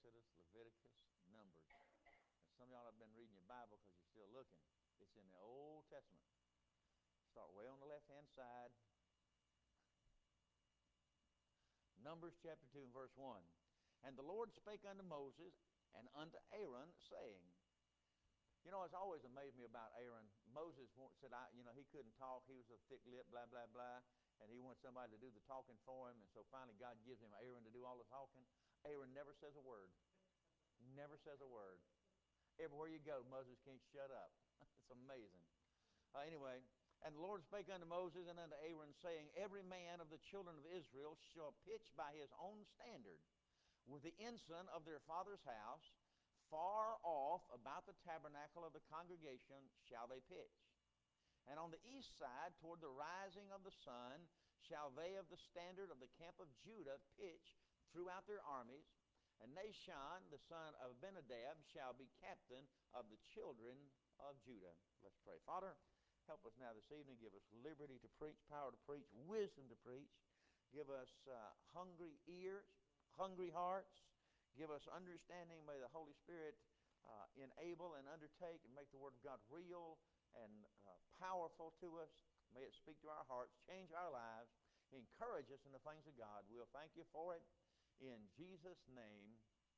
Exodus, Leviticus, Numbers. And some of y'all have been reading your Bible because you're still looking. It's in the Old Testament. Start way on the left-hand side. Numbers chapter 2 and verse 1. And the Lord spake unto Moses and unto Aaron, saying, you know, it's always amazed me about Aaron. Moses said, he couldn't talk. He was a thick-lipped, blah, blah, blah. And he wanted somebody to do the talking for him. And so finally God gives him Aaron to do all the talking. Aaron never says a word. Never says a word. Everywhere you go, Moses can't shut up. It's amazing. Anyway, and the Lord spake unto Moses and unto Aaron, saying, every man of the children of Israel shall pitch by his own standard with the ensign of their father's house. Far off about the tabernacle of the congregation shall they pitch. And on the east side, toward the rising of the sun, shall they of the standard of the camp of Judah pitch throughout their armies. And Nahshon, the son of Abinadab, shall be captain of the children of Judah. Let's pray. Father, help us now this evening. Give us liberty to preach, power to preach, wisdom to preach. Give us hungry ears, hungry hearts. Give us understanding. May the Holy Spirit enable and undertake and make the Word of God real and powerful to us. May it speak to our hearts, change our lives, encourage us in the things of God. We'll thank you for it. In Jesus' name,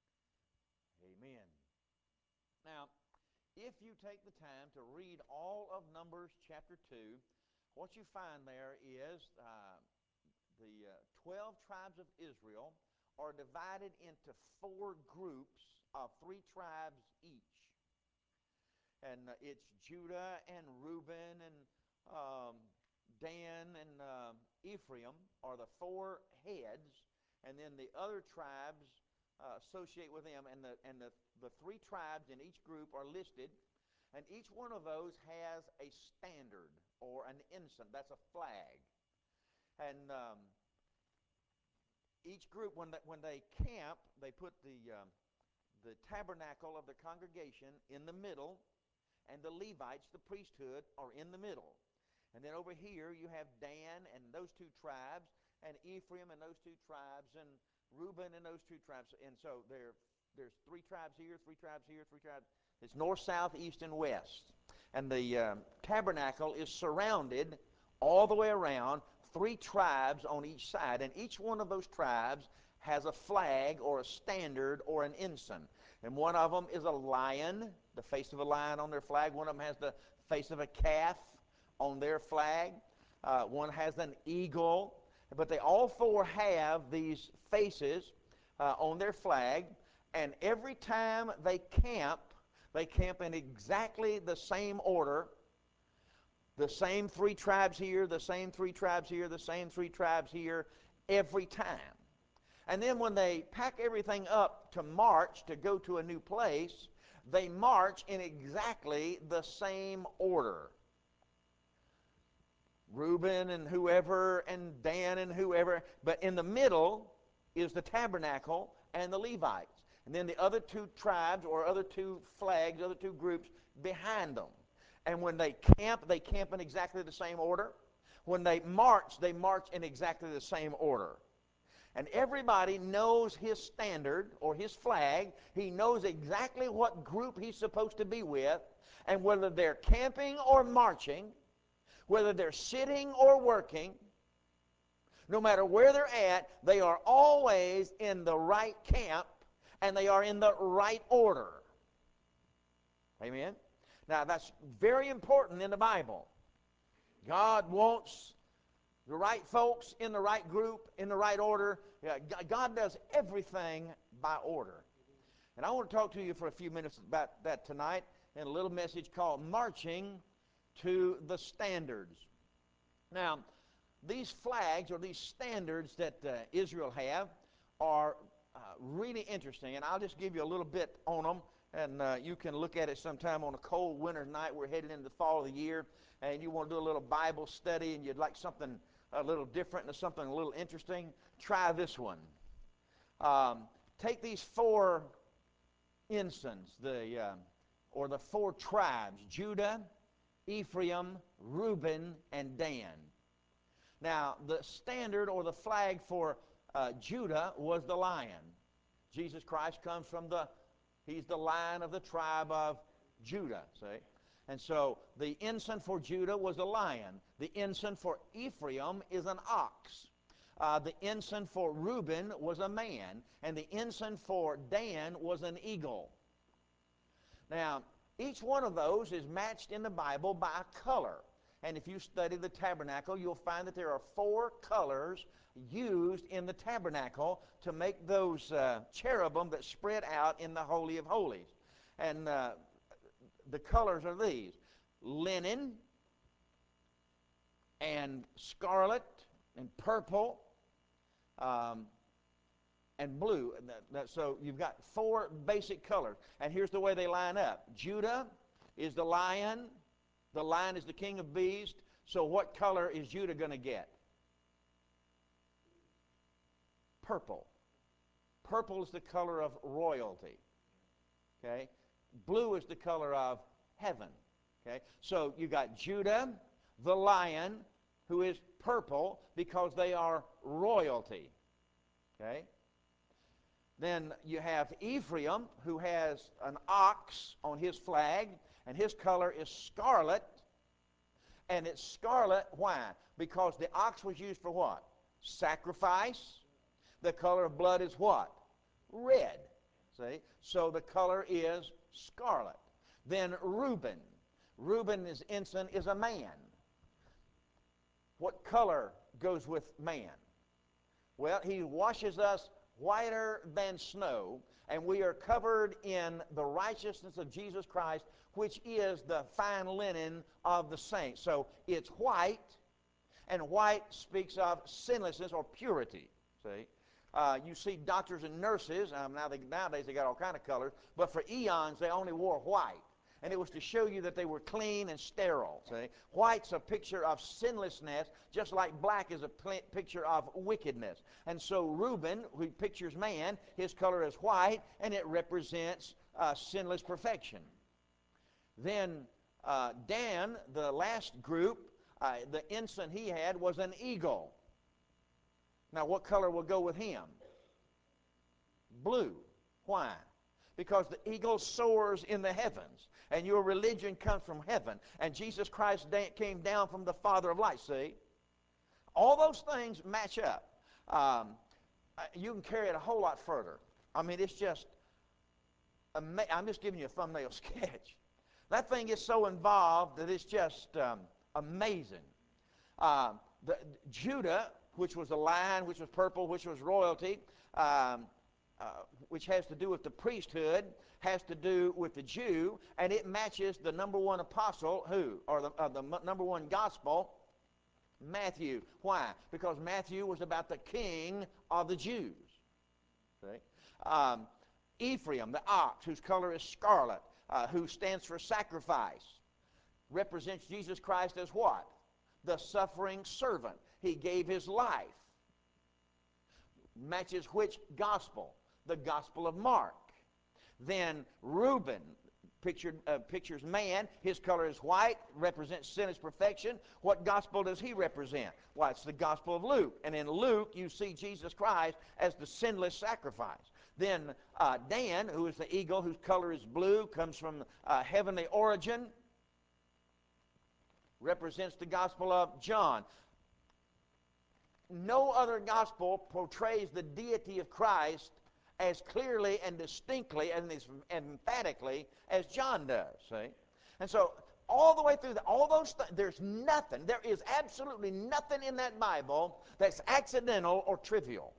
amen. Now, if you take the time to read all of Numbers chapter 2, what you find there is the 12 tribes of Israel are divided into 4 groups of 3 tribes each. And it's Judah and Reuben and Dan and Ephraim are the 4 heads, and then the other tribes associate with them. And the 3 tribes in each group are listed, and each one of those has a standard or an ensign. That's a flag. And each group, when they camp, they put the tabernacle of the congregation in the middle, and the Levites, the priesthood, are in the middle. And then over here you have Dan and those 2 tribes, and Ephraim and those 2 tribes, and Reuben and those 2 tribes. And so there's 3 tribes here, 3 tribes here, 3 tribes. It's north, south, east, and west. And the tabernacle is surrounded all the way around, 3 tribes on each side. And each one of those tribes has a flag or a standard or an ensign. And one of them is a lion, the face of a lion on their flag. One of them has the face of a calf on their flag. One has an eagle. But they all 4 have these faces on their flag. And every time they camp in exactly the same order. The same 3 tribes here, the same 3 tribes here, the same 3 tribes here, every time. And then when they pack everything up to march, to go to a new place, they march in exactly the same order. Reuben and whoever, and Dan and whoever, but in the middle is the tabernacle and the Levites. And then the other 2 tribes or other 2 flags, other 2 groups behind them. And when they camp in exactly the same order. When they march in exactly the same order. And everybody knows his standard or his flag. He knows exactly what group he's supposed to be with. And whether they're camping or marching, whether they're sitting or working, no matter where they're at, they are always in the right camp and they are in the right order. Amen? Now, that's very important in the Bible. God wants the right folks in the right group, in the right order. God does everything by order. And I want to talk to you for a few minutes about that tonight in a little message called Marching to the Standards. Now, these flags or these standards that Israel have are really interesting, and I'll just give you a little bit on them, and you can look at it sometime on a cold winter night. We're heading into the fall of the year, and you want to do a little Bible study, and you'd like something a little different and something a little interesting. Try this one. Take these 4 ensigns, or the 4 tribes: Judah, Ephraim, Reuben, and Dan. Now, the standard or the flag for Judah was the lion. Jesus Christ comes from he's the Lion of the tribe of Judah, see? And so the ensign for Judah was a lion. The ensign for Ephraim is an ox. The ensign for Reuben was a man. And the ensign for Dan was an eagle. Now, each one of those is matched in the Bible by a color. And if you study the tabernacle, you'll find that there are 4 colors used in the tabernacle to make those cherubim that spread out in the Holy of Holies. And the colors are these: linen and scarlet and purple and blue. So you've got 4 basic colors. And here's the way they line up. Judah is the lion. The lion is the king of beasts. So what color is Judah going to get? Purple. Purple is the color of royalty. Okay? Blue is the color of heaven. Okay? So you got Judah, the lion, who is purple because they are royalty. Okay? Then you have Ephraim, who has an ox on his flag, and his color is scarlet. And it's scarlet, why? Because the ox was used for what? Sacrifice. The color of blood is what? Red. See? So the color is scarlet. Then Reuben. Reuben's ensign is a man. What color goes with man? Well, he washes us whiter than snow, and we are covered in the righteousness of Jesus Christ, which is the fine linen of the saints. So it's white, and white speaks of sinlessness or purity. See? You see doctors and nurses, nowadays they got all kind of colors, but for eons they only wore white. And it was to show you that they were clean and sterile. See? White's a picture of sinlessness, just like black is a picture of wickedness. And so Reuben, who pictures man, his color is white, and it represents sinless perfection. Then Dan, the last group, the ensign he had was an eagle. Now, what color will go with him? Blue. Why? Because the eagle soars in the heavens, and your religion comes from heaven, and Jesus Christ came down from the Father of lights. See? All those things match up. You can carry it a whole lot further. I mean, it's just, I'm just giving you a thumbnail sketch. That thing is so involved that it's just amazing. Judah, which was a lion, which was purple, which was royalty, which has to do with the priesthood, has to do with the Jew, and it matches the number 1 apostle, who? Or the number 1 gospel, Matthew. Why? Because Matthew was about the king of the Jews. See? Ephraim, the ox, whose color is scarlet, who stands for sacrifice, represents Jesus Christ as what? The suffering servant. He gave his life. Matches which gospel? The Gospel of Mark. Then Reuben pictures man. His color is white, represents sinless perfection. What gospel does he represent? Well, it's the Gospel of Luke. And in Luke, you see Jesus Christ as the sinless sacrifice. Then Dan, who is the eagle, whose color is blue, comes from heavenly origin, represents the Gospel of John. No other gospel portrays the deity of Christ as clearly and distinctly and as emphatically as John does. See? And so all the way through all those there's nothing, there is absolutely nothing in that Bible that's accidental or trivial.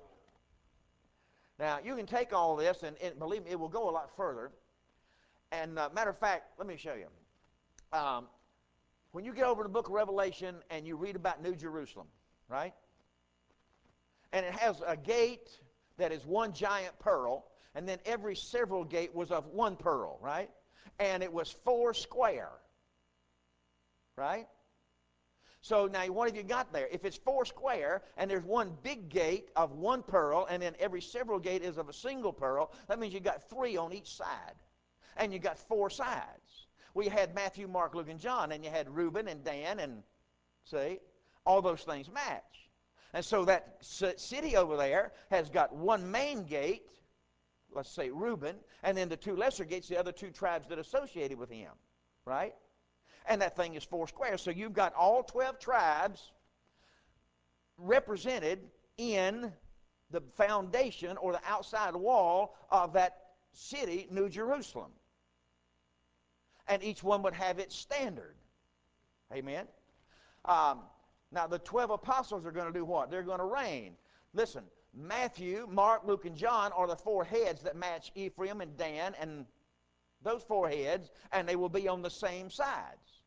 Now, you can take all this, and believe me, it will go a lot further. And matter of fact, let me show you. When you get over to the book of Revelation and you read about New Jerusalem, right? And it has a gate that is one giant pearl, and then every several gate was of one pearl, right? And it was 4 square, right? So now what have you got there? If it's 4 square and there's one big gate of one pearl, and then every several gate is of a single pearl, that means you got 3 on each side. And you got 4 sides. Well, you had Matthew, Mark, Luke, and John, and you had Reuben and Dan, and see, all those things match. And so that city over there has got one main gate, let's say Reuben, and then the 2 lesser gates, the other 2 tribes that associated with him, right? And that thing is 4 squares. So you've got all 12 tribes represented in the foundation or the outside wall of that city, New Jerusalem. And each one would have its standard. Amen? Now, the 12 apostles are going to do what? They're going to reign. Listen, Matthew, Mark, Luke, and John are the 4 heads that match Ephraim and Dan and those 4 heads, and they will be on the same sides.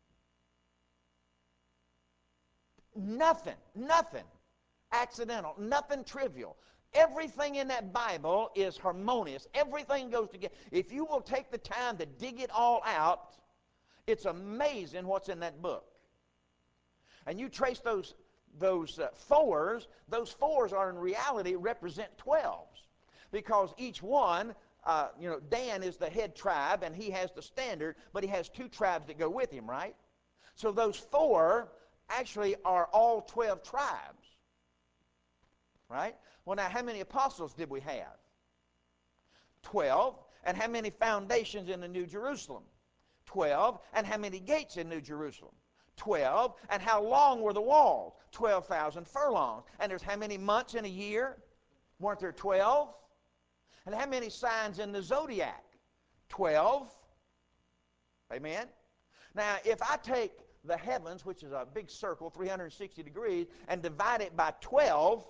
Nothing accidental, nothing trivial. Everything in that Bible is harmonious. Everything goes together. If you will take the time to dig it all out, it's amazing what's in that book. And you trace those fours. Those fours are in reality represent 12s, because each one, Dan is the head tribe, and he has the standard, but he has 2 tribes that go with him, right? So those 4 actually are all 12 tribes. Right? Well, now, how many apostles did we have? 12. And how many foundations in the New Jerusalem? 12. And how many gates in New Jerusalem? 12. And how long were the walls? 12,000 furlongs. And there's how many months in a year? Weren't there 12? And how many signs in the zodiac? 12. Amen? Now, if I take the heavens, which is a big circle, 360 degrees, and divide it by 12,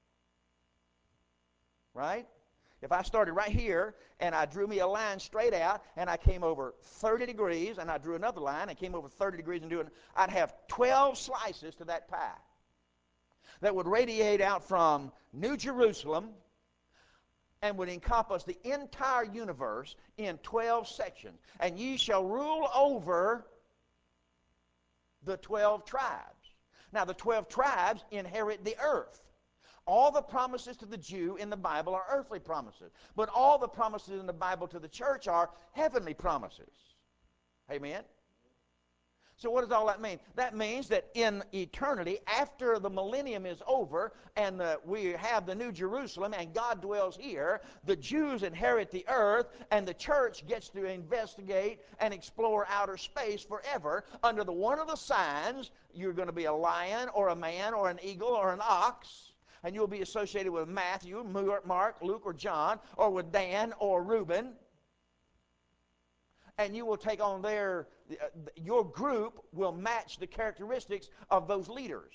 right? If I started right here and I drew me a line straight out and I came over 30 degrees and I drew another line and came over 30 degrees and I'd have 12 slices to that pie that would radiate out from New Jerusalem and would encompass the entire universe in 12 sections. And ye shall rule over the 12 tribes. Now, the 12 tribes inherit the earth. All the promises to the Jew in the Bible are earthly promises. But all the promises in the Bible to the church are heavenly promises. Amen? So what does all that mean? That means that in eternity, after the millennium is over and we have the New Jerusalem and God dwells here, the Jews inherit the earth and the church gets to investigate and explore outer space forever. Under one of the signs, you're going to be a lion or a man or an eagle or an ox. And you'll be associated with Matthew, Mark, Luke, or John, or with Dan or Reuben. And you will take on your group will match the characteristics of those leaders.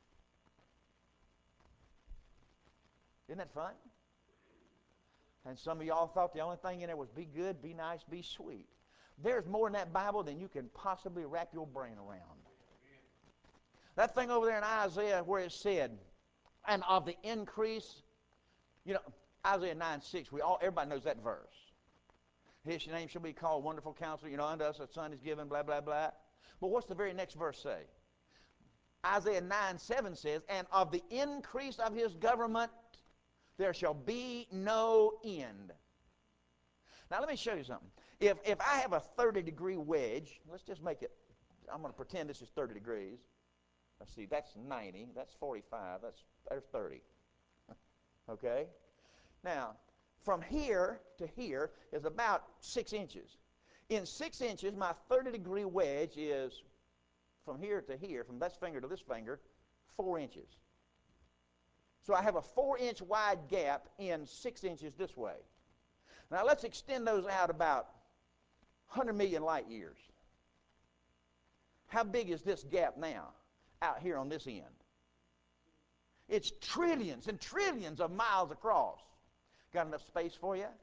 Isn't that fun? And some of y'all thought the only thing in there was be good, be nice, be sweet. There's more in that Bible than you can possibly wrap your brain around. That thing over there in Isaiah where it said, and of the increase, Isaiah 9:6, everybody knows that verse. His name shall be called Wonderful Counselor, unto us a son is given, blah, blah, blah. But what's the very next verse say? Isaiah 9:7 says, and of the increase of his government there shall be no end. Now let me show you something. If I have a 30-degree wedge, let's just make it, I'm going to pretend this is 30 degrees. Let's see, that's 90, that's 45, there's 30. Okay? Now, from here to here is about 6 inches. In 6 inches, my 30-degree wedge is from here to here, from this finger to this finger, 4 inches. So I have a 4-inch wide gap in 6 inches this way. Now let's extend those out about 100 million light years. How big is this gap now? Out here on this end. It's trillions and trillions of miles across. Got enough space for you?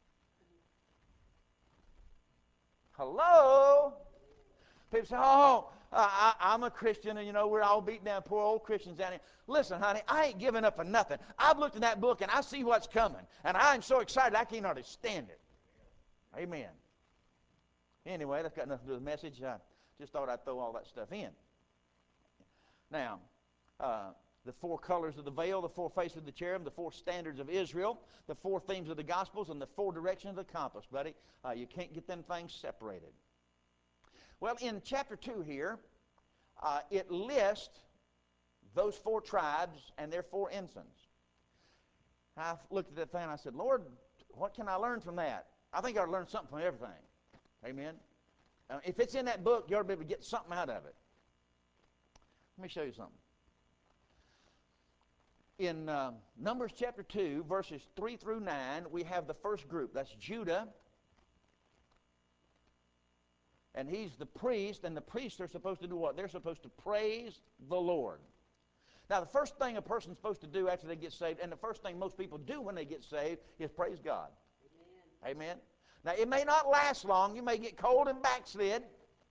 Hello? People say, I'm a Christian, and we're all beating down poor old Christians down here. Listen, honey, I ain't giving up for nothing. I've looked in that book, and I see what's coming, and I'm so excited I can't hardly stand it. Amen. Anyway, that's got nothing to do with the message. I just thought I'd throw all that stuff in. Now, the 4 colors of the veil, the 4 faces of the cherub, the 4 standards of Israel, the 4 themes of the Gospels, and the 4 directions of the compass, buddy. You can't get them things separated. Well, in chapter 2 here, it lists those 4 tribes and their 4 ensigns. I looked at that thing and I said, Lord, What can I learn from that? I think I ought to learn something from everything. Amen. If it's in that book, you ought to be able to get something out of it. Let me show you something. In Numbers chapter 2, verses 3 through 9, we have the first group. That's Judah. And he's the priest, and the priests are supposed to do what? They're supposed to praise the Lord. Now, the first thing a person's supposed to do after they get saved, and the first thing most people do when they get saved, is praise God. Amen. Amen. Now, it may not last long. You may get cold and backslid.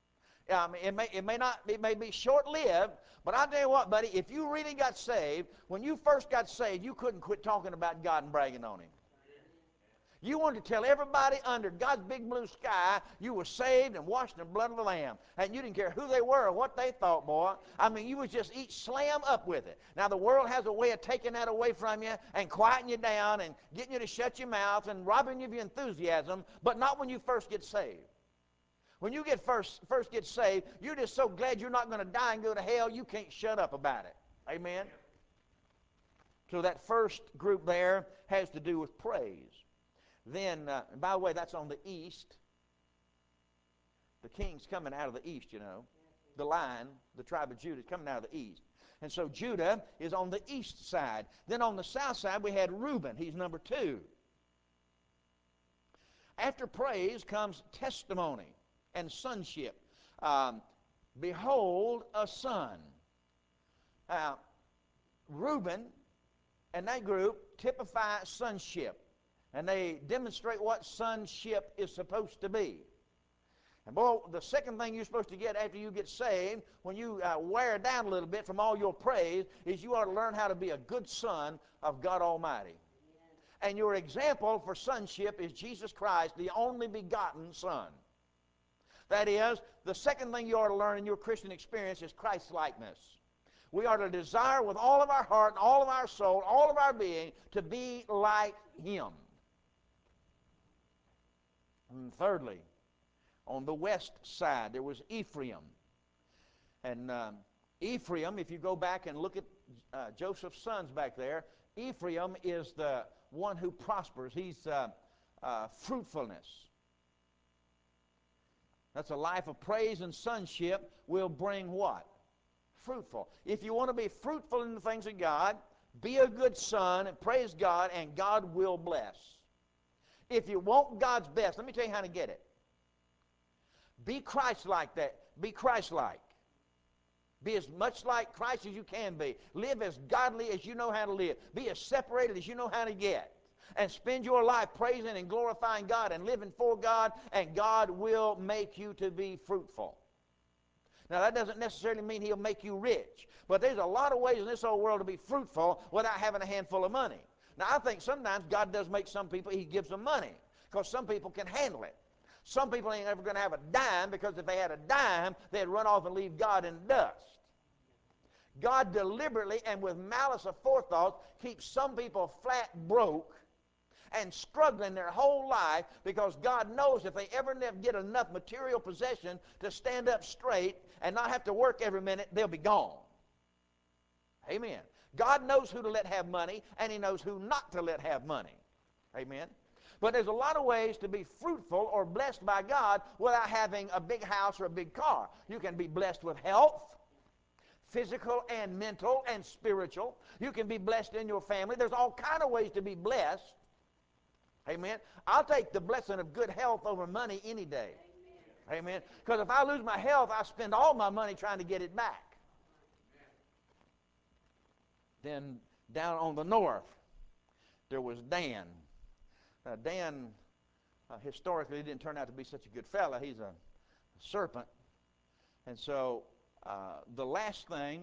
It may be short-lived, but I'll tell you what, buddy, if you really got saved, when you first got saved, you couldn't quit talking about God and bragging on Him. You wanted to tell everybody under God's big blue sky you were saved and washed in the blood of the Lamb. And you didn't care who they were or what they thought, boy. I mean, you was just each slam up with it. Now, the world has a way of taking that away from you and quieting you down and getting you to shut your mouth and robbing you of your enthusiasm, but not when you first get saved. When you first get saved, you're just so glad you're not going to die and go to hell, you can't shut up about it. Amen? So that first group there has to do with praise. Then, by the way, that's on the east. The king's coming out of the east, you know. The line, the tribe of Judah, is coming out of the east. And so Judah is on the east side. Then on the south side, we had Reuben. He's number 2. After praise comes testimony and sonship. Behold, a son. Reuben and that group typify sonship. And they demonstrate what sonship is supposed to be. And boy, the second thing you're supposed to get after you get saved, when you wear down a little bit from all your praise, is you ought to learn how to be a good son of God Almighty. And your example for sonship is Jesus Christ, the only begotten Son. That is, the second thing you ought to learn in your Christian experience is Christ-likeness. We are to desire with all of our heart, and all of our soul, all of our being, to be like Him. And thirdly, on the west side, there was Ephraim. And Ephraim, if you go back and look at Joseph's sons back there, Ephraim is the one who prospers. He's fruitfulness. That's a life of praise and sonship will bring what? Fruitful. If you want to be fruitful in the things of God, be a good son and praise God, and God will bless. If you want God's best, let me tell you how to get it. Be Christ-like that. Be Christ-like. Be as much like Christ as you can be. Live as godly as you know how to live. Be as separated as you know how to get. And spend your life praising and glorifying God and living for God, and God will make you to be fruitful. Now, that doesn't necessarily mean He'll make you rich, but there's a lot of ways in this old world to be fruitful without having a handful of money. Now, I think sometimes God does make some people, He gives them money, because some people can handle it. Some people ain't ever going to have a dime, because if they had a dime, they'd run off and leave God in the dust. God deliberately and with malice aforethought keeps some people flat broke and struggling their whole life, because God knows if they ever get enough material possession to stand up straight and not have to work every minute, they'll be gone. Amen. God knows who to let have money, and He knows who not to let have money. Amen. But there's a lot of ways to be fruitful or blessed by God without having a big house or a big car. You can be blessed with health, physical and mental and spiritual. You can be blessed in your family. There's all kinds of ways to be blessed. Amen. I'll take the blessing of good health over money any day. Amen. Because if I lose my health, I spend all my money trying to get it back. Then down on the north, there was Dan. Dan historically didn't turn out to be such a good fella. He's a serpent. And so the last thing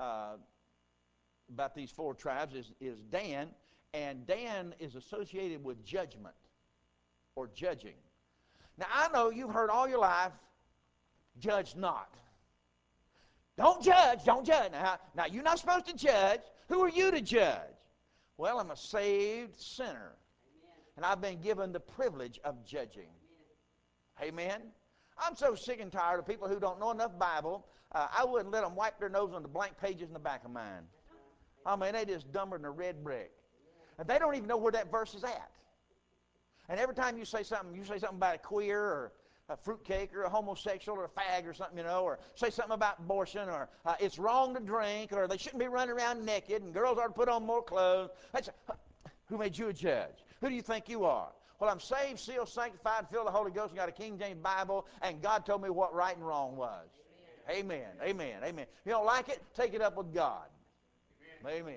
about these 4 tribes is Dan. And Dan is associated with judgment or judging. Now, I know you've heard all your life, judge not. Don't judge, don't judge. Now, you're not supposed to judge. Who are you to judge? Well, I'm a saved sinner. And I've been given the privilege of judging. Amen? I'm so sick and tired of people who don't know enough Bible. I wouldn't let them wipe their nose on the blank pages in the back of mine. I mean, they just dumber than a red brick. And they don't even know where that verse is at. And every time you say something about a queer or a fruitcake or a homosexual or a fag or something, or say something about abortion or it's wrong to drink or they shouldn't be running around naked and girls ought to put on more clothes. Who made you a judge? Who do you think you are? Well, I'm saved, sealed, sanctified, filled with the Holy Ghost, and got a King James Bible, and God told me what right and wrong was. Amen. Amen. Amen. You don't like it? Take it up with God. Amen.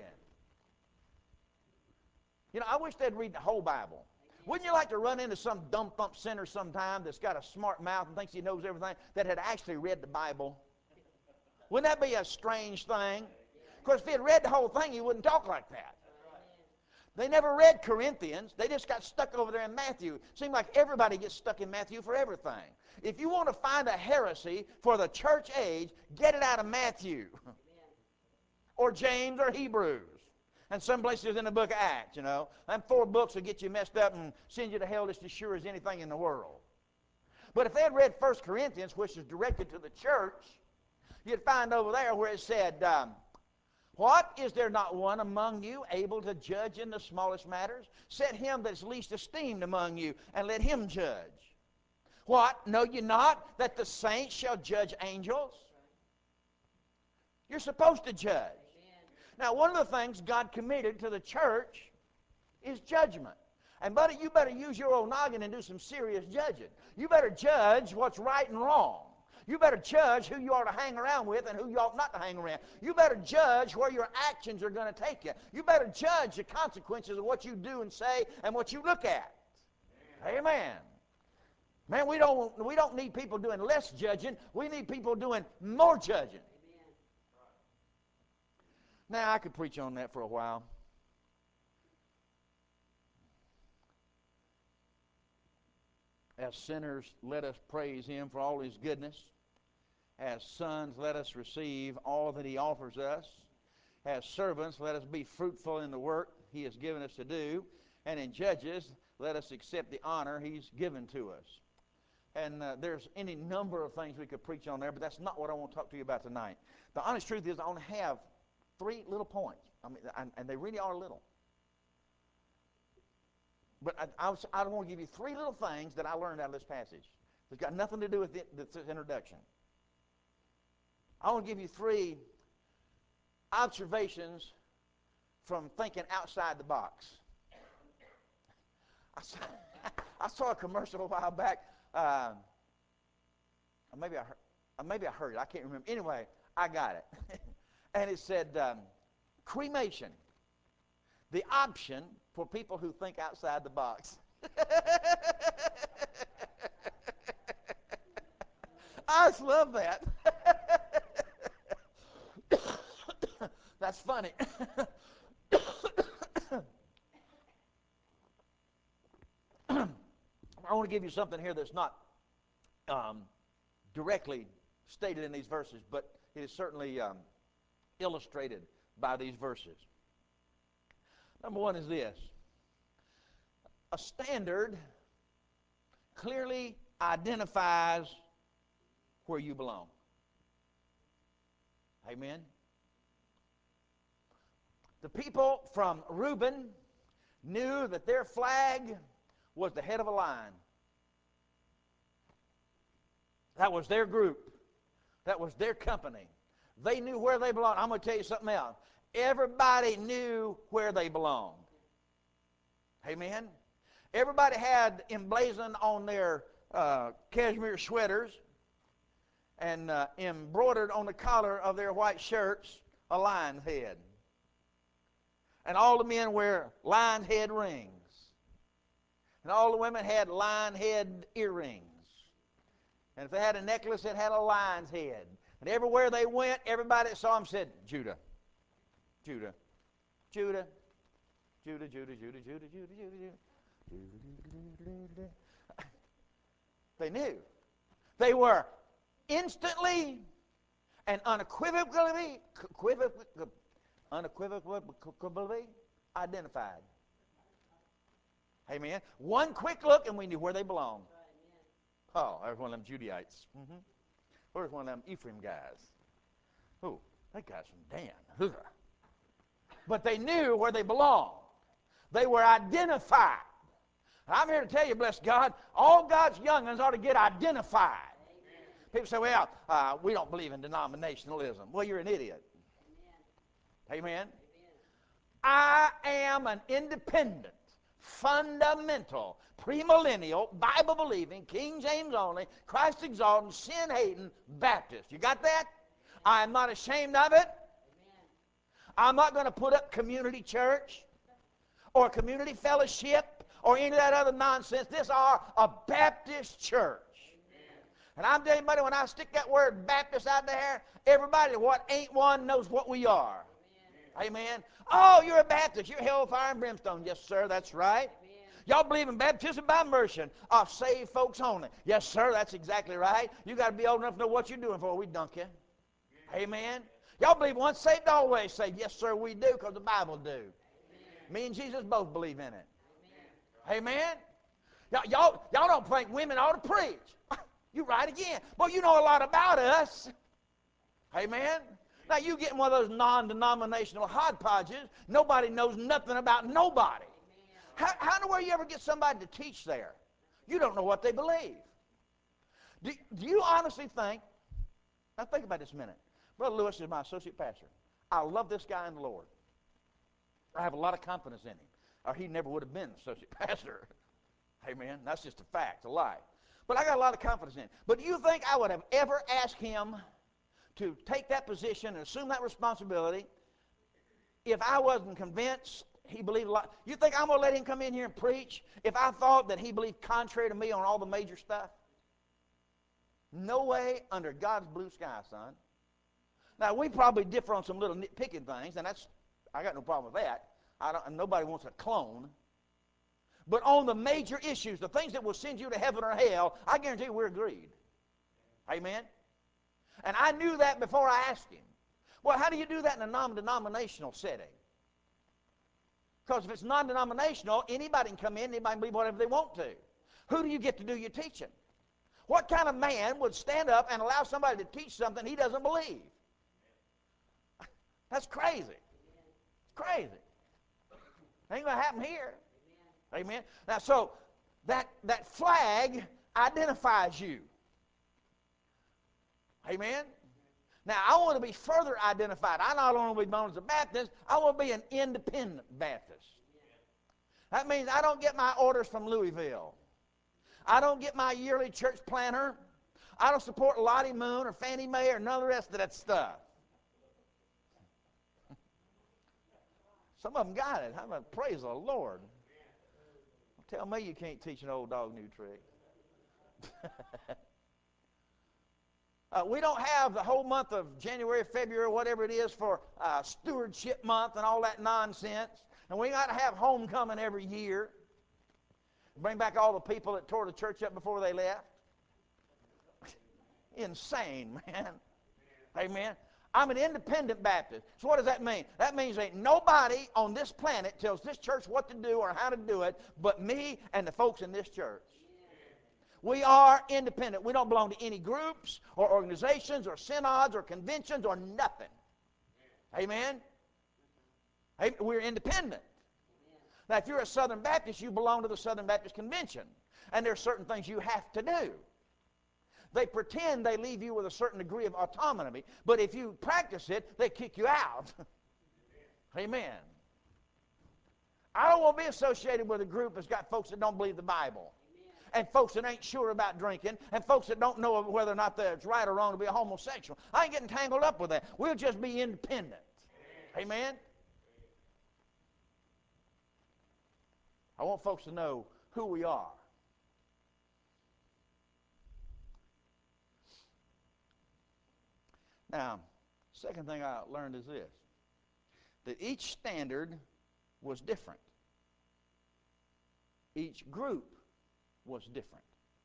I wish they'd read the whole Bible. Wouldn't you like to run into some dumb thump sinner sometime that's got a smart mouth and thinks he knows everything that had actually read the Bible? Wouldn't that be a strange thing? Of course, if he had read the whole thing, he wouldn't talk like that. They never read Corinthians. They just got stuck over there in Matthew. It seems like everybody gets stuck in Matthew for everything. If you want to find a heresy for the church age, get it out of Matthew or James or Hebrews. And some places in the book of Acts, Them 4 books will get you messed up and send you to hell just as sure as anything in the world. But if they had read 1 Corinthians, which is directed to the church, you'd find over there where it said, what? Is there not one among you able to judge in the smallest matters? Set him that is least esteemed among you, and let him judge. What? Know ye not that the saints shall judge angels? You're supposed to judge. Now, one of the things God committed to the church is judgment. And, buddy, you better use your old noggin and do some serious judging. You better judge what's right and wrong. You better judge who you ought to hang around with and who you ought not to hang around. You better judge where your actions are going to take you. You better judge the consequences of what you do and say and what you look at. Amen. Man, we don't need people doing less judging. We need people doing more judging. Now, I could preach on that for a while. As sinners, let us praise Him for all His goodness. As sons, let us receive all that He offers us. As servants, let us be fruitful in the work He has given us to do. And in judges, let us accept the honor He's given to us. And there's any number of things we could preach on there, but that's not what I want to talk to you about tonight. The honest truth is I only have 3 little points. And they really are little. But I want to give you 3 little things that I learned out of this passage. It's got nothing to do with this introduction. I want to give you 3 observations from thinking outside the box. I saw a commercial a while back. Maybe I heard it. I can't remember. Anyway, I got it. And it said, cremation, the option for people who think outside the box. I just love that. That's funny. I want to give you something here that's not directly stated in these verses, but it is certainly illustrated by these verses. Number 1 is this. A standard clearly identifies where you belong. Amen? The people from Reuben knew that their flag was the head of a line. That was their group. That was their company. They knew where they belonged. I'm going to tell you something else. Everybody knew where they belonged. Amen? Everybody had emblazoned on their cashmere sweaters and embroidered on the collar of their white shirts a lion's head. And all the men wear lion's head rings. And all the women had lion head earrings. And if they had a necklace, it had a lion's head. And everywhere they went, everybody that saw them said, Judah, Judah, Judah, Judah, Judah, Judah, Judah, Judah, Judah. They knew. They were instantly and unequivocally identified. Amen. One quick look and we knew where they belonged. Oh, there's one of them Judaites. Where's one of them Ephraim guys? Oh, that guy's from Dan. But they knew where they belonged. They were identified. I'm here to tell you, bless God, all God's young'uns ought to get identified. People say, well, we don't believe in denominationalism. Well, you're an idiot. Amen. I am an independent, fundamental, premillennial, Bible-believing, King James only, Christ-exalting, sin-hating Baptist. You got that? I am not ashamed of it. I'm not going to put up community church or community fellowship or any of that other nonsense. This is a Baptist church. And I'm telling you, buddy, when I stick that word Baptist out there, everybody what ain't one knows what we are. Amen. Oh, you're a Baptist. You're hellfire and brimstone. Yes, sir, that's right. Y'all believe in baptism by immersion of saved folks only. Yes, sir, that's exactly right. You got to be old enough to know what you're doing before we dunk you. Amen. Y'all believe once saved, always saved. Yes, sir, we do, because the Bible do. Me and Jesus both believe in it. Amen. Y'all don't think women ought to preach. You're right again. Well, you know a lot about us. Amen. Now, you get in one of those non-denominational hodgepodges, nobody knows nothing about nobody. How in the world you ever get somebody to teach there? You don't know what they believe. Do you honestly think, now think about this a minute. Brother Lewis is my associate pastor. I love this guy in the Lord. I have a lot of confidence in him, or he never would have been associate pastor. Amen. That's just a fact, a lie. But I got a lot of confidence in him. But do you think I would have ever asked him to take that position and assume that responsibility if I wasn't convinced he believed a lot? You think I'm going to let him come in here and preach if I thought that he believed contrary to me on all the major stuff? No way under God's blue sky, son. Now, we probably differ on some little nitpicking things, and I got no problem with that. Nobody wants a clone. But on the major issues, the things that will send you to heaven or hell, I guarantee you we're agreed. Amen? And I knew that before I asked him. Well, how do you do that in a non-denominational setting? Because if it's non-denominational, anybody can come in, anybody can believe whatever they want to. Who do you get to do your teaching? What kind of man would stand up and allow somebody to teach something he doesn't believe? That's crazy. It's crazy. Ain't going to happen here. Amen. Now, so that flag identifies you. Amen. Now, I want to be further identified. I not only want to be known as a Baptist, I want to be an independent Baptist. That means I don't get my orders from Louisville. I don't get my yearly church planner. I don't support Lottie Moon or Fannie Mae or none of the rest of that stuff. Some of them got it. I'm going to praise the Lord. Tell me you can't teach an old dog new trick. We don't have the whole month of January, February, whatever it is for stewardship month and all that nonsense. And we got to have homecoming every year. Bring back all the people that tore the church up before they left. Insane, man. Amen. I'm an independent Baptist. So what does that mean? That means ain't nobody on this planet tells this church what to do or how to do it but me and the folks in this church. We are independent. We don't belong to any groups or organizations or synods or conventions or nothing. Amen? We're independent. Now, if you're a Southern Baptist, you belong to the Southern Baptist Convention. And there are certain things you have to do. They pretend they leave you with a certain degree of autonomy, but if you practice it, they kick you out. Amen. I don't want to be associated with a group that's got folks that don't believe the Bible, and folks that ain't sure about drinking, and folks that don't know whether or not it's right or wrong to be a homosexual. I ain't getting tangled up with that. We'll just be independent. Amen. I want folks to know who we are. Now, second thing I learned is this, that each standard was different. Each group was different.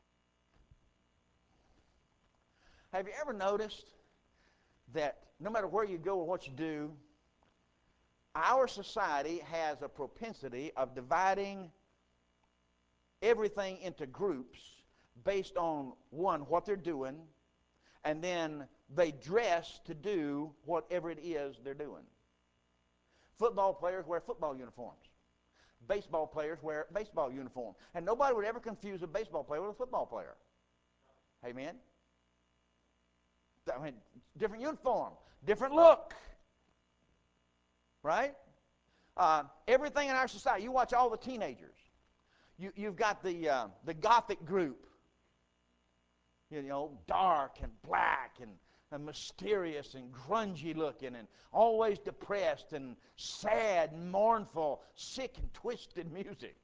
Have you ever noticed that no matter where you go or what you do, our society has a propensity of dividing everything into groups based on, one, what they're doing, and then they dress to do whatever it is they're doing. Football players wear football uniforms. baseball players wear baseball uniform. And nobody would ever confuse a baseball player with a football player. Amen? I mean, different uniform, different look. Right? Everything in our society, you watch all the teenagers. You've got the Gothic group. You know, dark and black and mysterious and grungy looking and always depressed and sad and mournful, sick and twisted music.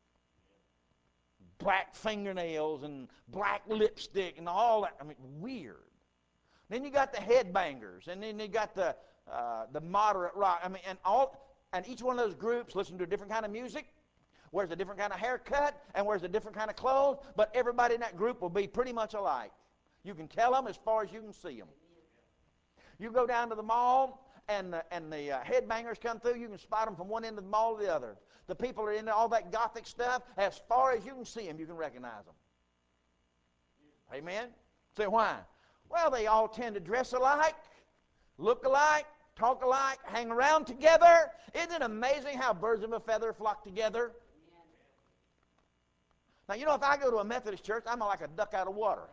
Black fingernails and black lipstick and all that. I mean, weird. Then you got the headbangers, and then you got the moderate rock. I mean, and each one of those groups listen to a different kind of music, wears a different kind of haircut, and wears a different kind of clothes, but everybody in that group will be pretty much alike. You can tell them as far as you can see them. You go down to the mall, and the headbangers come through, you can spot them from one end of the mall to the other. The people are into all that Gothic stuff, as far as you can see them, you can recognize them. Amen? Say, why? Well, they all tend to dress alike, look alike, talk alike, hang around together. Isn't it amazing how birds of a feather flock together? Now, you know, if I go to a Methodist church, I'm like a duck out of water.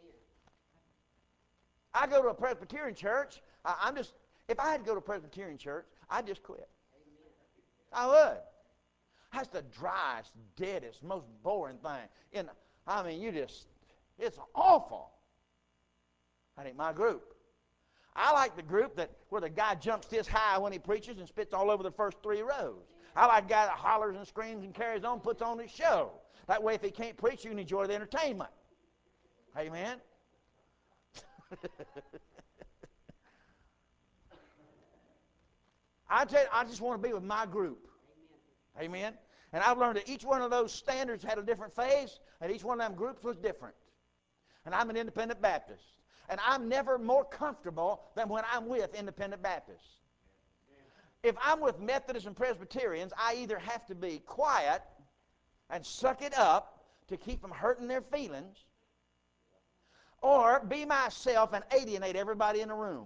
I go to a Presbyterian church, if I had to go to a Presbyterian church, I'd just quit. I would. That's the driest, deadest, most boring thing. It's awful. That ain't my group. I like the group where the guy jumps this high when he preaches and spits all over the first 3 rows. I like the guy that hollers and screams and carries on, puts on his show. That way, if he can't preach, you can enjoy the entertainment. Amen? I tell you, I just want to be with my group. Amen? And I've learned that each one of those standards had a different phase, and each one of them groups was different. And I'm an independent Baptist. And I'm never more comfortable than when I'm with independent Baptists. If I'm with Methodists and Presbyterians, I either have to be quiet and suck it up to keep them hurting their feelings, or be myself and alienate everybody in the room.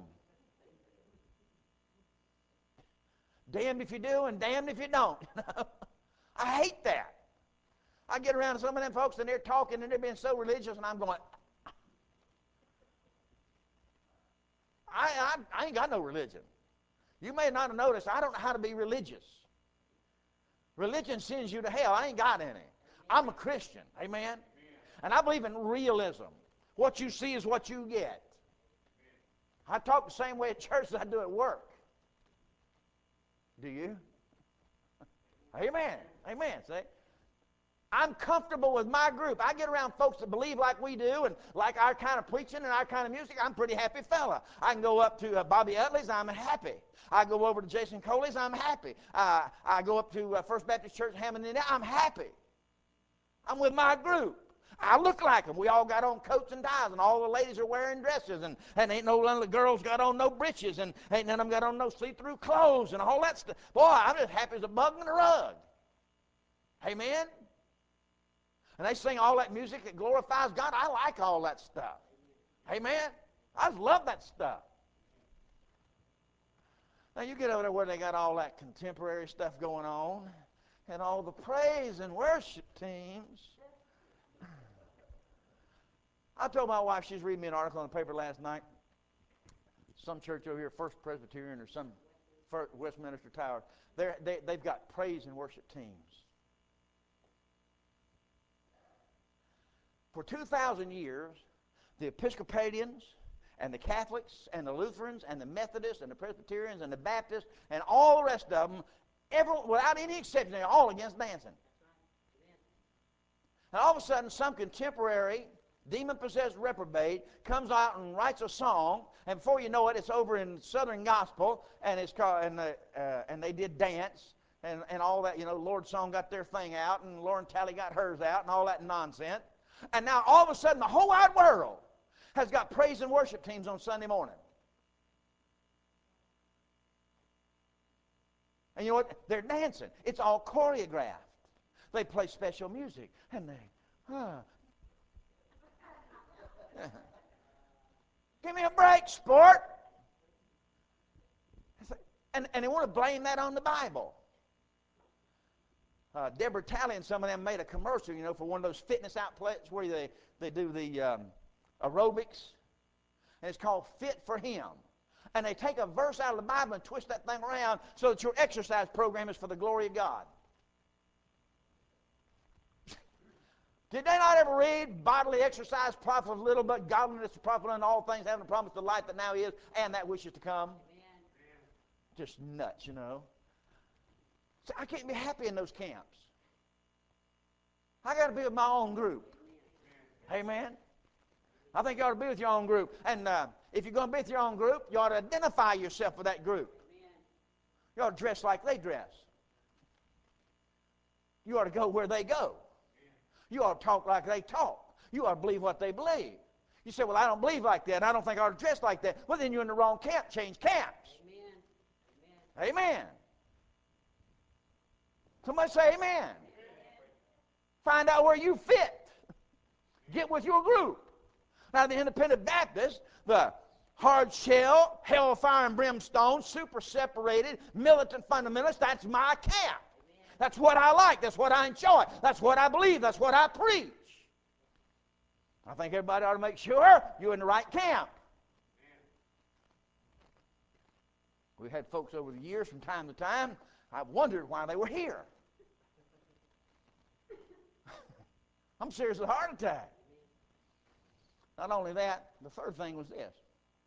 Damned if you do and damned if you don't. I hate that. I get around to some of them folks and they're talking and they're being so religious, and I'm going, I ain't got no religion. You may not have noticed, I don't know how to be religious. Religion sends you to hell. I ain't got any. I'm a Christian. Amen? And I believe in realism. What you see is what you get. I talk the same way at church as I do at work. Do you? Amen. Amen. See? I'm comfortable with my group. I get around folks that believe like we do and like our kind of preaching and our kind of music. I'm a pretty happy fella. I can go up to Bobby Utley's, I'm happy. I go over to Jason Coley's, I'm happy. I go up to First Baptist Church, Hammond, Indiana, I'm happy. I'm with my group. I look like them. We all got on coats and ties, and all the ladies are wearing dresses, and ain't none of the girls got on no breeches, and ain't none of them got on no see-through clothes, and all that stuff. Boy, I'm just happy as a bug in a rug. Amen? And they sing all that music that glorifies God. I like all that stuff. Amen? I just love that stuff. Now, you get over there where they got all that contemporary stuff going on, and all the praise and worship teams. I told my wife, she's reading me an article in the paper last night. Some church over here, First Presbyterian or some Westminster Tower, they've got praise and worship teams. For 2,000 years, the Episcopalians and the Catholics and the Lutherans and the Methodists and the Presbyterians and the Baptists and all the rest of them, without any exception, they're all against dancing. And all of a sudden, some contemporary demon-possessed reprobate comes out and writes a song, and before you know it, it's over in Southern Gospel, and it's called, and they did dance and all that. You know, Lord Song got their thing out, and Lauren Talley got hers out, and all that nonsense. And now all of a sudden, the whole wide world has got praise and worship teams on Sunday morning. And you know what? They're dancing. It's all choreographed. They play special music, and give me a break, sport. And they want to blame that on the Bible. Deborah Talley and some of them made a commercial, for one of those fitness outlets where they do the aerobics. And it's called Fit for Him. And they take a verse out of the Bible and twist that thing around so that your exercise program is for the glory of God. Did they not ever read, bodily exercise profiteth little, but godliness is profitable in all things, having the promise of the life that now is and that which is to come? Amen. Just nuts, So I can't be happy in those camps. I got to be with my own group. Amen. I think you ought to be with your own group. And if you're going to be with your own group, you ought to identify yourself with that group. You ought to dress like they dress. You ought to go where they go. You ought to talk like they talk. You ought to believe what they believe. You say, well, I don't believe like that. I don't think I ought to dress like that. Well, then you're in the wrong camp. Change camps. Amen. Amen. Somebody say amen. Amen. Find out where you fit. Get with your group. Now, the Independent Baptists, the hard shell, hellfire and brimstone, super separated, militant fundamentalists, that's my camp. That's what I like. That's what I enjoy. That's what I believe. That's what I preach. I think everybody ought to make sure you're in the right camp. We've had folks over the years from time to time, I've wondered why they were here. I'm serious with a heart attack. Not only that, the third thing was this.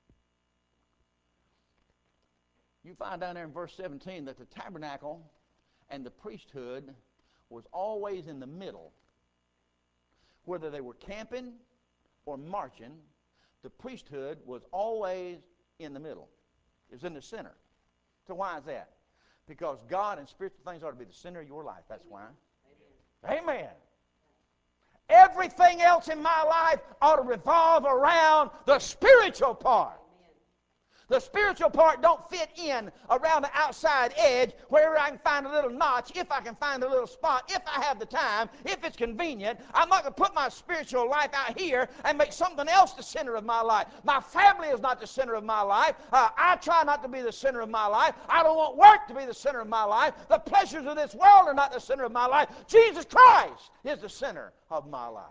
You find down there in verse 17 that the tabernacle and the priesthood was always in the middle. Whether they were camping or marching, the priesthood was always in the middle. It was in the center. So why is that? Because God and spiritual things ought to be the center of your life. That's why. Amen. Amen. Everything else in my life ought to revolve around the spiritual part. The spiritual part don't fit in around the outside edge wherever I can find a little notch, if I can find a little spot, if I have the time, if it's convenient. I'm not going to put my spiritual life out here and make something else the center of my life. My family is not the center of my life. I try not to be the center of my life. I don't want work to be the center of my life. The pleasures of this world are not the center of my life. Jesus Christ is the center of my life.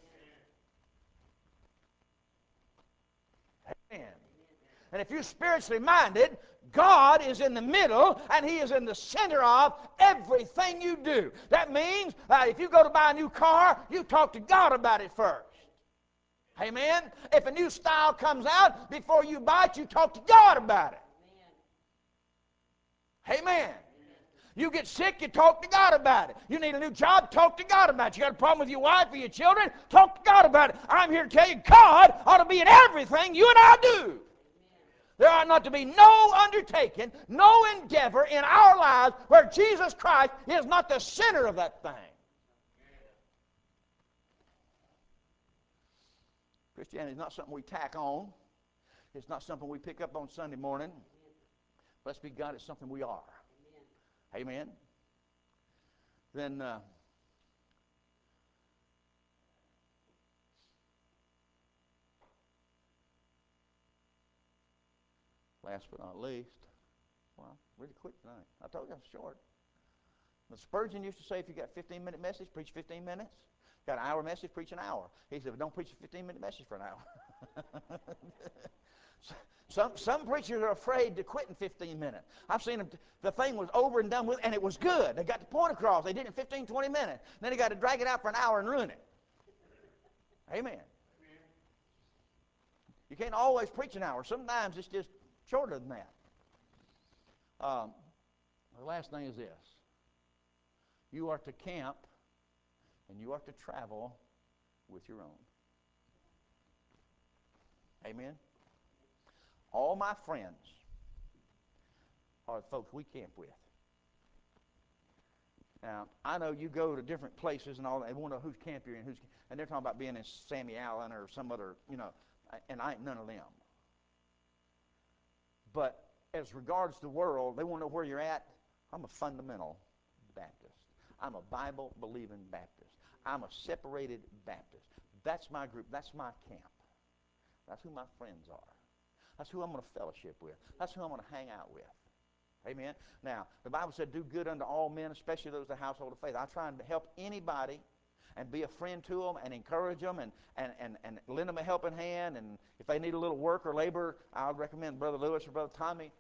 Amen. And if you're spiritually minded, God is in the middle, and He is in the center of everything you do. That means if you go to buy a new car, you talk to God about it first. Amen? If a new style comes out, before you buy it, you talk to God about it. Amen. You get sick, you talk to God about it. You need a new job, talk to God about it. You got a problem with your wife or your children, talk to God about it. I'm here to tell you, God ought to be in everything you and I do. There ought not to be no undertaking, no endeavor in our lives where Jesus Christ is not the center of that thing. Christianity is not something we tack on. It's not something we pick up on Sunday morning. Bless be God, it's something we are. Amen. Then last but not least, well, really quick tonight. I told you I was short. But Spurgeon used to say, if you got a 15-minute message, preach 15 minutes. Got an hour message, preach an hour. He said, don't preach a 15-minute message for an hour. Some preachers are afraid to quit in 15 minutes. I've seen them, the thing was over and done with, and it was good. They got the point across. They did it in 15, 20 minutes. Then they got to drag it out for an hour and ruin it. Amen. You can't always preach an hour. Sometimes it's just shorter than that. The last thing is this. You are to camp and you are to travel with your own. Amen. All my friends are the folks we camp with. Now, I know you go to different places and all that. They want to know whose camp you're in, and they're talking about being in Sammy Allen or some other, and I ain't none of them. But as regards the world, they want to know where you're at. I'm a fundamental Baptist. I'm a Bible-believing Baptist. I'm a separated Baptist. That's my group. That's my camp. That's who my friends are. That's who I'm going to fellowship with. That's who I'm going to hang out with. Amen. Now, the Bible said, do good unto all men, especially those of the household of faith. I try to help anybody and be a friend to them and encourage them and lend them a helping hand. And if they need a little work or labor, I would recommend Brother Lewis or Brother Tommy.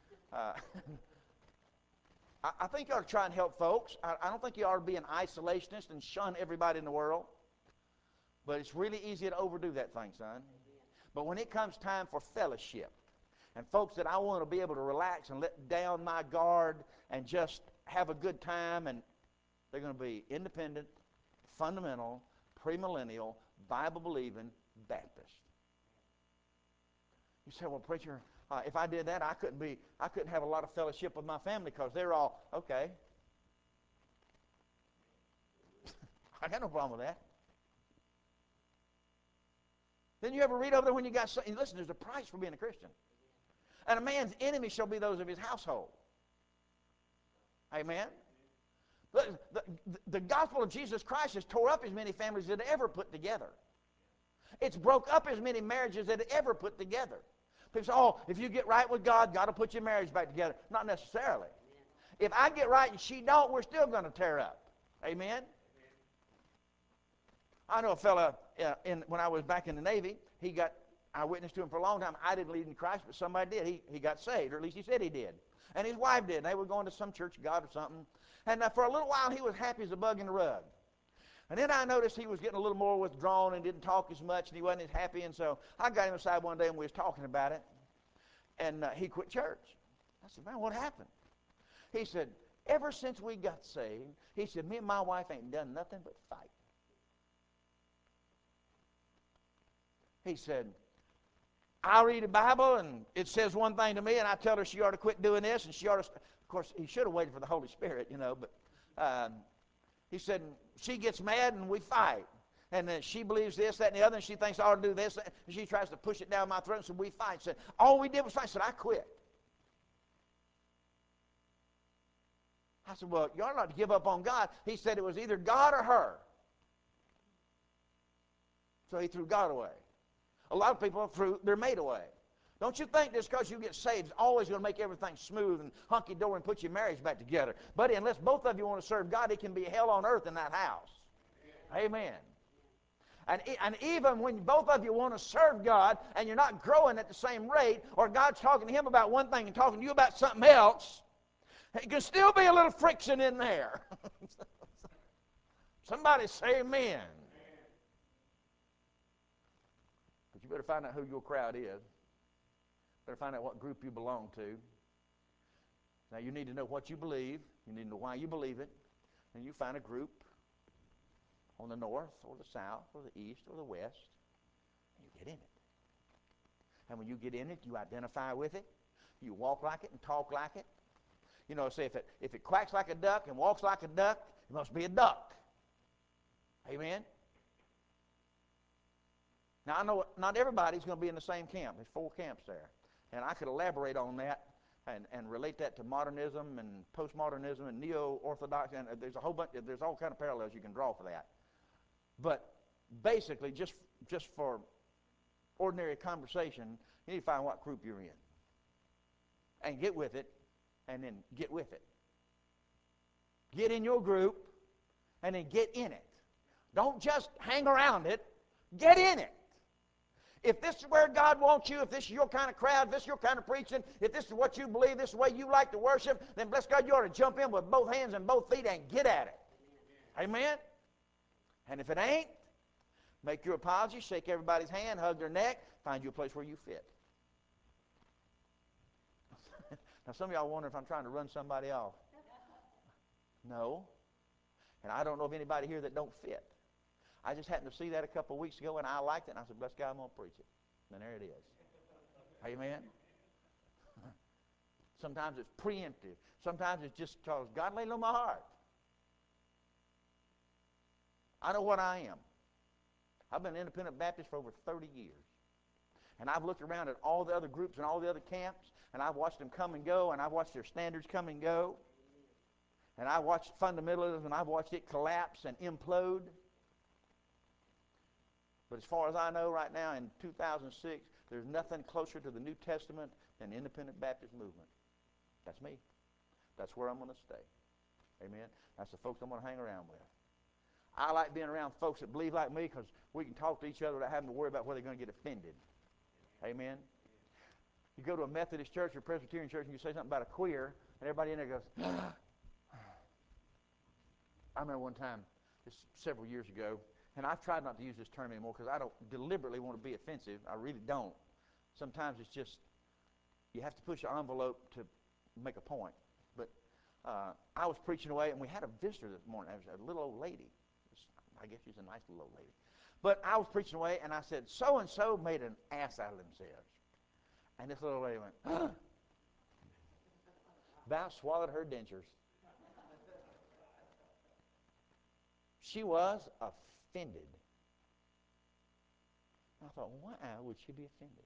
I think you ought to try and help folks. I don't think you ought to be an isolationist and shun everybody in the world. But it's really easy to overdo that thing, son. But when it comes time for fellowship, and folks that I want to be able to relax and let down my guard and just have a good time, and they're going to be independent, fundamental, premillennial, Bible-believing Baptist. You say, well, preacher, if I did that, I couldn't have a lot of fellowship with my family because they're all, okay. I got no problem with that. Then you ever read over there when you got, listen, there's a price for being a Christian. And a man's enemies shall be those of his household. Amen? The gospel of Jesus Christ has tore up as many families as it ever put together. It's broke up as many marriages as it ever put together. People say, oh, if you get right with God, God will put your marriage back together. Not necessarily. If I get right and she don't, we're still going to tear up. Amen? I know a fella, when I was back in the Navy, I witnessed to him for a long time. I didn't lead in Christ, but somebody did. He got saved, or at least he said he did. And his wife did. And they were going to some church of God or something. And for a little while, he was happy as a bug in the rug. And then I noticed he was getting a little more withdrawn and didn't talk as much, and he wasn't as happy. And so I got him aside one day, and we was talking about it. And he quit church. I said, man, what happened? He said, ever since we got saved, he said, me and my wife ain't done nothing but fight. He said, I read the Bible, and it says one thing to me, and I tell her she ought to quit doing this, and she ought to... Of course, he should have waited for the Holy Spirit, but he said, she gets mad, and we fight. And then she believes this, that, and the other, and she thinks I ought to do this, and she tries to push it down my throat, and so we fight. He said, all we did was fight. I said, I quit. I said, well, you ought not to give up on God. He said it was either God or her. So he threw God away. A lot of people threw their mate away. Don't you think just because you get saved is always going to make everything smooth and hunky-dory and put your marriage back together? Buddy, unless both of you want to serve God, it can be hell on earth in that house. Amen. And even when both of you want to serve God and you're not growing at the same rate, or God's talking to him about one thing and talking to you about something else, it can still be a little friction in there. Somebody say amen. But you better find out who your crowd is. Better find out what group you belong to. Now, you need to know what you believe. You need to know why you believe it. And you find a group on the north or the south or the east or the west, and you get in it. And when you get in it, you identify with it. You walk like it and talk like it. Say if it quacks like a duck and walks like a duck, it must be a duck. Amen? Now, I know not everybody's going to be in the same camp. There's 4 camps there. And I could elaborate on that and relate that to modernism and postmodernism and neo-orthodox. And there's all kind of parallels you can draw for that. But basically, just for ordinary conversation, you need to find what group you're in. And get with it, and then get with it. Get in your group, and then get in it. Don't just hang around it. Get in it. If this is where God wants you, if this is your kind of crowd, if this is your kind of preaching, if this is what you believe, this is the way you like to worship, then bless God, you ought to jump in with both hands and both feet and get at it. Amen? And if it ain't, make your apology, shake everybody's hand, hug their neck, find you a place where you fit. Now, some of y'all wonder if I'm trying to run somebody off. No. And I don't know of anybody here that don't fit. I just happened to see that a couple of weeks ago, and I liked it, and I said, bless God, I'm going to preach it. And there it is. Amen? Sometimes it's preemptive. Sometimes it's just because God laid it on my heart. I know what I am. I've been an independent Baptist for over 30 years. And I've looked around at all the other groups and all the other camps, and I've watched them come and go, and I've watched their standards come and go. And I watched fundamentalism, and I've watched it collapse and implode. But as far as I know right now, in 2006, there's nothing closer to the New Testament than the Independent Baptist movement. That's me. That's where I'm going to stay. Amen. That's the folks I'm going to hang around with. I like being around folks that believe like me because we can talk to each other without having to worry about whether they're going to get offended. Amen. You go to a Methodist church or a Presbyterian church and you say something about a queer, and everybody in there goes, I remember one time, this several years ago, and I've tried not to use this term anymore because I don't deliberately want to be offensive. I really don't. Sometimes it's just, you have to push the envelope to make a point. But I was preaching away, and we had a visitor this morning. It was a little old lady. I guess she's a nice little old lady. But I was preaching away, and I said, so-and-so made an ass out of themselves. And this little lady went, about swallowed her dentures. She was offended. I thought, why would she be offended?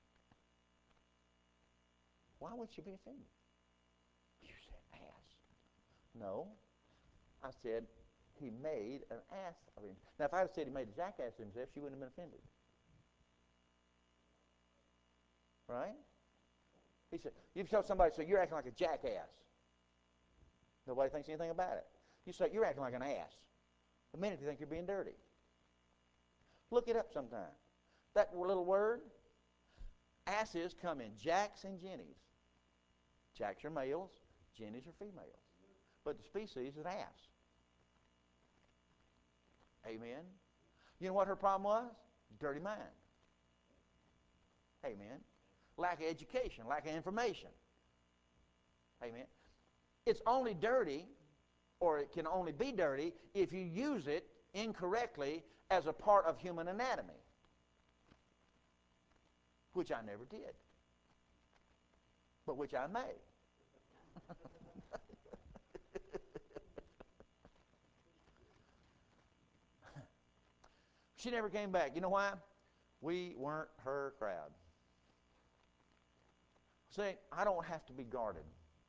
Why would she be offended? You said ass. No. I said, he made an ass of him. Now, if I had said he made a jackass of himself, she wouldn't have been offended. Right? He said, you tell somebody, so you're acting like a jackass. Nobody thinks anything about it. You say, you're acting like an ass. The minute you think you're being dirty. Look it up sometime. That little word, asses come in jacks and jennies. Jacks are males, jennies are females. But the species is an ass. Amen. You know what her problem was? Dirty mind. Amen. Lack of education, lack of information. Amen. It's only dirty, or it can only be dirty, if you use it incorrectly as a part of human anatomy, which I never did, but which I may. She never came back. You know why? We weren't her crowd. See, I don't have to be guarded.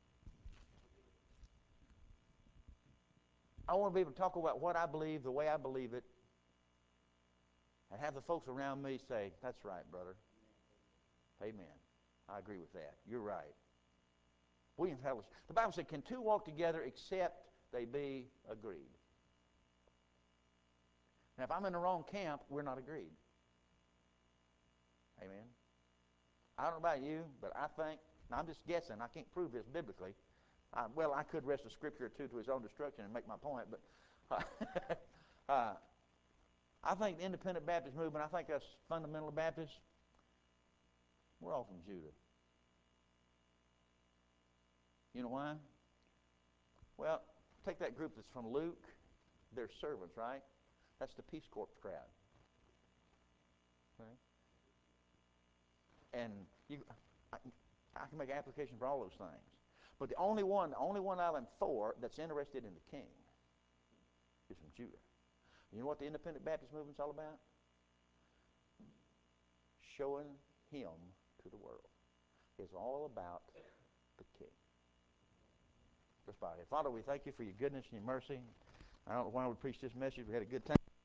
I want to be able to talk about what I believe, the way I believe it, and have the folks around me say, that's right, brother. Amen. I agree with that. You're right. William Fellowship. The Bible said, can two walk together except they be agreed? Now, if I'm in the wrong camp, we're not agreed. Amen. I don't know about you, but I think, now I'm just guessing, I can't prove this biblically. Well, I could rest a scripture or two to his own destruction and make my point, but I think the independent Baptist movement, I think us fundamental Baptists, we're all from Judah. You know why? Well, take that group that's from Luke. They're servants, right? That's the Peace Corps crowd. Right? And I can make an application for all those things. But the only one out of them four that's interested in the king is from Judah. You know what the independent Baptist movement's all about? Showing him to the world. It's all about the king. Let's bow. Father, we thank you for your goodness and your mercy. I don't know why we preached this message. We had a good time.